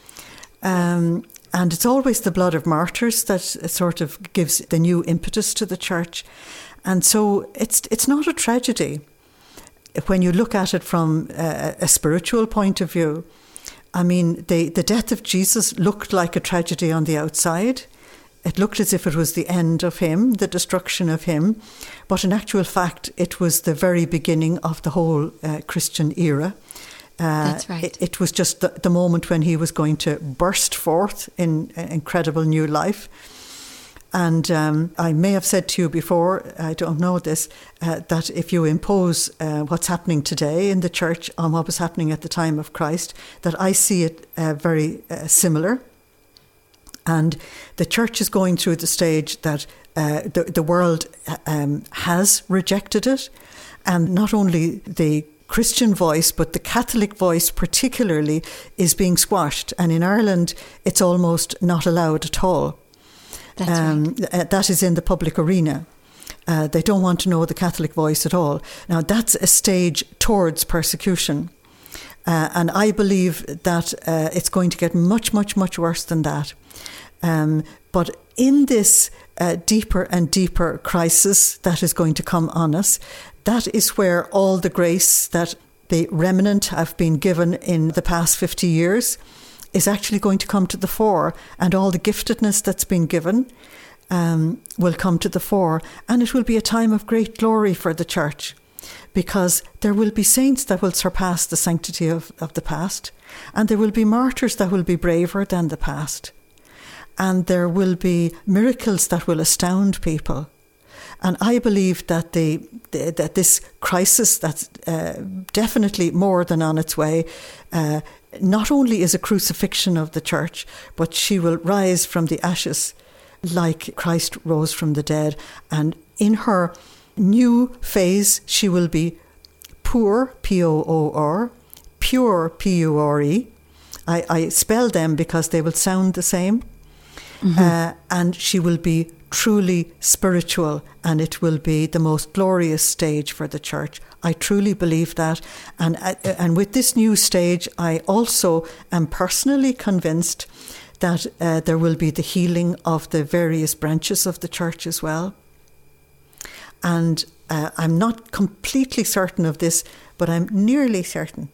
Um, And it's always the blood of martyrs that sort of gives the new impetus to the church. And so it's it's not a tragedy when you look at it from a, a spiritual point of view. I mean, the, the death of Jesus looked like a tragedy on the outside. It looked as if it was the end of him, the destruction of him. But in actual fact, it was the very beginning of the whole uh, Christian era. Uh, That's right. It, it was just the, the moment when he was going to burst forth in uh, incredible new life. And um, I may have said to you before, I don't know this, uh, that if you impose uh, what's happening today in the church on what was happening at the time of Christ, that I see it uh, very uh, similar. And the church is going through the stage that uh, the, the world um, has rejected it. And not only the Christian voice, but the Catholic voice particularly is being squashed. And in Ireland, it's almost not allowed at all. That's um, right. That is in the public arena. Uh, they don't want to know the Catholic voice at all. Now, that's a stage towards persecution. Uh, and I believe that uh, it's going to get much, much, much worse than that. Um, but in this uh, deeper and deeper crisis that is going to come on us, that is where all the grace that the remnant have been given in the past fifty years is actually going to come to the fore, and all the giftedness that's been given um, will come to the fore, and it will be a time of great glory for the church, because there will be saints that will surpass the sanctity of, of the past, and there will be martyrs that will be braver than the past, and there will be miracles that will astound people. And I believe that the, the that this crisis that's uh, definitely more than on its way, uh, not only is a crucifixion of the church, but she will rise from the ashes like Christ rose from the dead. And in her new phase, she will be poor, P O O R, pure, P U R E. I, I spell them because they will sound the same. Mm-hmm. Uh, and she will be truly spiritual, and it will be the most glorious stage for the church. I truly believe that. And, uh, and with this new stage, I also am personally convinced that uh, there will be the healing of the various branches of the church as well. And uh, I'm not completely certain of this, but I'm nearly certain.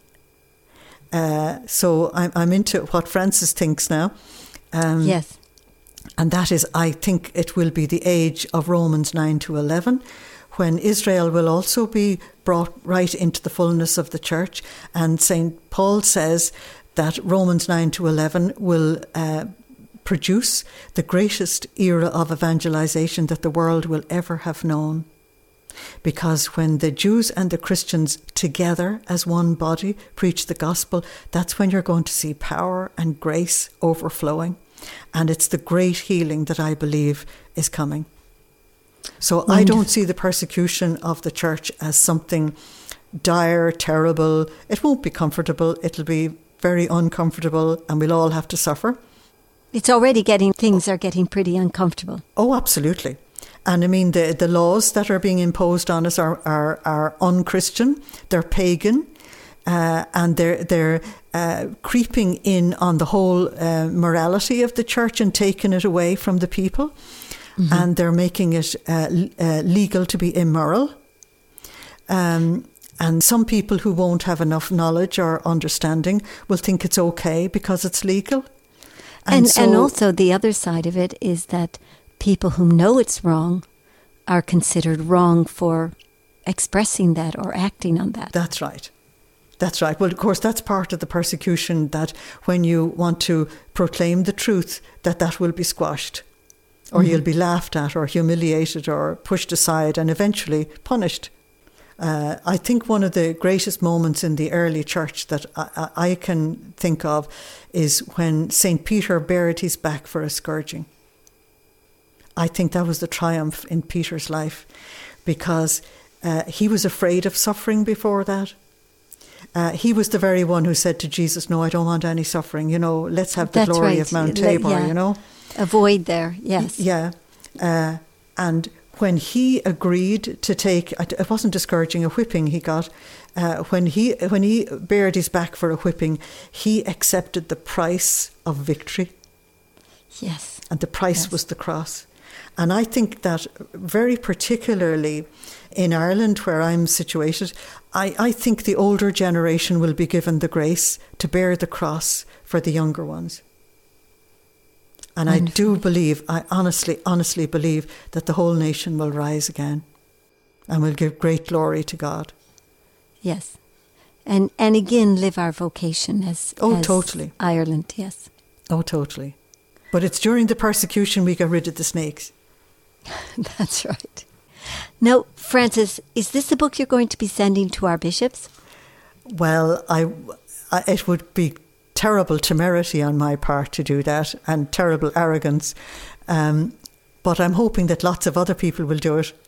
Uh, so I'm, I'm into what Frances thinks now. Um, yes. And that is, I think it will be the age of Romans nine to eleven, when Israel will also be brought right into the fullness of the church. And Saint Paul says that Romans nine to eleven will uh, produce the greatest era of evangelization that the world will ever have known. Because when the Jews and the Christians together as one body preach the gospel, that's when you're going to see power and grace overflowing. And it's the great healing that I believe is coming. So Wonderful. I don't see the persecution of the church as something dire, terrible. It won't be comfortable. It'll be very uncomfortable, and we'll all have to suffer. It's already getting, things are getting pretty uncomfortable. Oh, absolutely. And I mean, the, the laws that are being imposed on us are, are, are un-Christian, they're pagan, uh, and they're, they're uh, creeping in on the whole uh, morality of the church and taking it away from the people. Mm-hmm. And they're making it uh, uh, legal to be immoral. Um, and some people who won't have enough knowledge or understanding will think it's okay because it's legal. And, and, so, and also the other side of it is that people who know it's wrong are considered wrong for expressing that or acting on that. That's right. That's right. Well, of course, that's part of the persecution, that when you want to proclaim the truth, that that will be squashed, or mm-hmm. you'll be laughed at or humiliated or pushed aside and eventually punished. Uh, I think one of the greatest moments in the early church that I, I can think of is when Saint Peter bared his back for a scourging. I think that was the triumph in Peter's life, because uh, he was afraid of suffering before that. Uh, he was the very one who said to Jesus, no, I don't want any suffering. You know, let's have the That's glory right. of Mount Tabor, yeah. you know. Avoid there, yes. Yeah. Uh, and when he agreed to take, it wasn't a scourging, a whipping he got. Uh, when he when he bared his back for a whipping, he accepted the price of victory. Yes. And the price yes. was the cross. And I think that very particularly in Ireland, where I'm situated, I, I think the older generation will be given the grace to bear the cross for the younger ones. And Wonderful. I do believe, I honestly, honestly believe that the whole nation will rise again and will give great glory to God. Yes. And and again live our vocation as, oh, as totally. Ireland, yes. Oh, totally. But it's during the persecution we got rid of the snakes. That's right. Now, Francis, is this a book you're going to be sending to our bishops? Well, I, I, it would be terrible temerity on my part to do that, and terrible arrogance. Um, but I'm hoping that lots of other people will do it.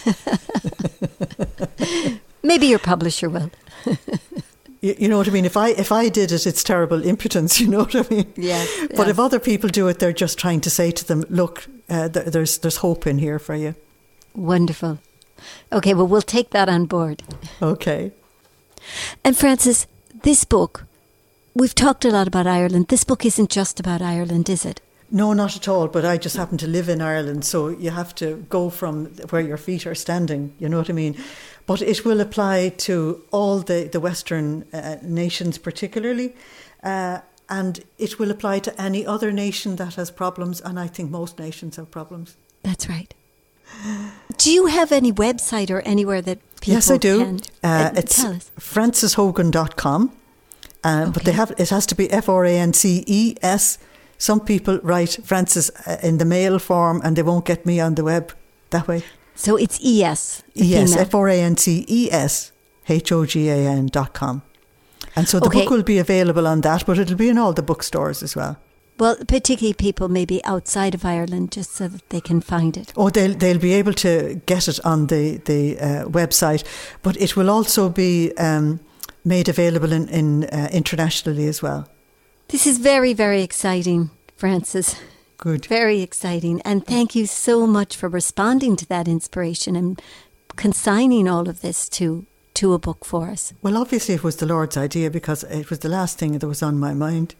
Maybe your publisher will. You, you know what I mean? If I if I did it, it's terrible impudence, you know what I mean? Yes. But yes. if other people do it, they're just trying to say to them, look, uh, th- there's there's hope in here for you. Wonderful. Okay, well, we'll take that on board. Okay. And Francis, this book, we've talked a lot about Ireland. This book isn't just about Ireland, is it? No, not at all. But I just happen to live in Ireland, so you have to go from where your feet are standing, you know what I mean? But it will apply to all the, the Western uh, nations particularly, uh, and it will apply to any other nation that has problems, and I think most nations have problems. That's right. Do you have any website or anywhere that people Yes, I do. Can, uh, uh, it's tell us. frances hogan dot com, uh, okay. but they have it has to be F R A N C E S. Some people write Francis in the mail form and they won't get me on the web that way. So it's E S. Yes, F R A N C E S H O G A N dot com. And so the okay. book will be available on that, but it'll be in all the bookstores as well. Well, particularly people maybe outside of Ireland, just so that they can find it. Oh, they'll, they'll be able to get it on the, the uh, website, but it will also be um, made available in, in uh, internationally as well. This is very, very exciting, Francis. Good. Very exciting. And thank you so much for responding to that inspiration and consigning all of this to, to a book for us. Well, obviously it was the Lord's idea because it was the last thing that was on my mind.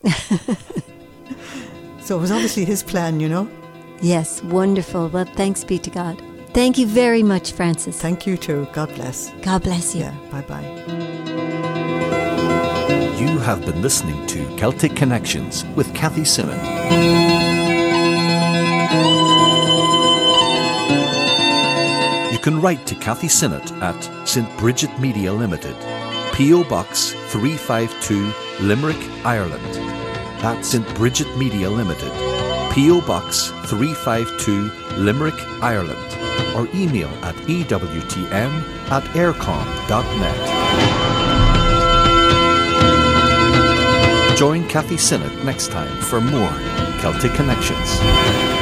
So it was obviously his plan, you know? Yes, wonderful. Well, thanks be to God. Thank you very much, Francis. Thank you too. God bless. God bless you. Yeah, bye-bye. You have been listening to Celtic Connections with Kathy Simmon. You can write to Kathy Sinnott at Saint Bridget Media Limited, P O Box three five two, Limerick, Ireland. That's Saint Bridget Media Limited. P O Box three fifty-two, Limerick, Ireland, or email at ewtn at aircom dot net. Join Kathy Sinnott next time for more Celtic Connections.